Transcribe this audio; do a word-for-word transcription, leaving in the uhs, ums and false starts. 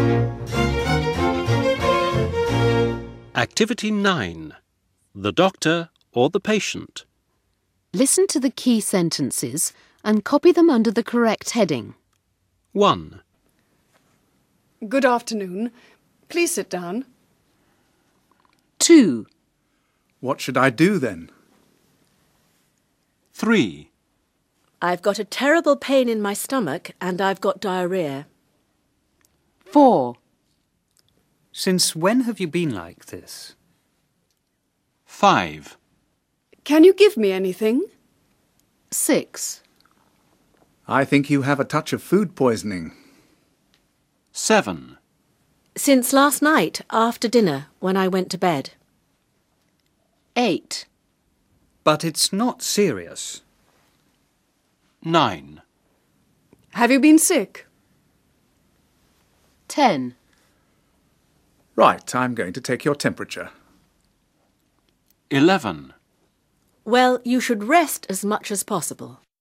Activity nine. The doctor or the patient. Listen to the key sentences and copy them under the correct heading. one. Good afternoon. Please sit down. two. What should I do then? three. I've got a terrible pain in my stomach and I've got diarrhoea. four. Since when have you been like this? five. Can you give me anything? six. I think you have a touch of food poisoning. seven. Since last night, after dinner, when I went to bed. eight. But it's not serious. nine. Have you been sick? ten. Right, I'm going to take your temperature. eleven. Well, you should rest as much as possible.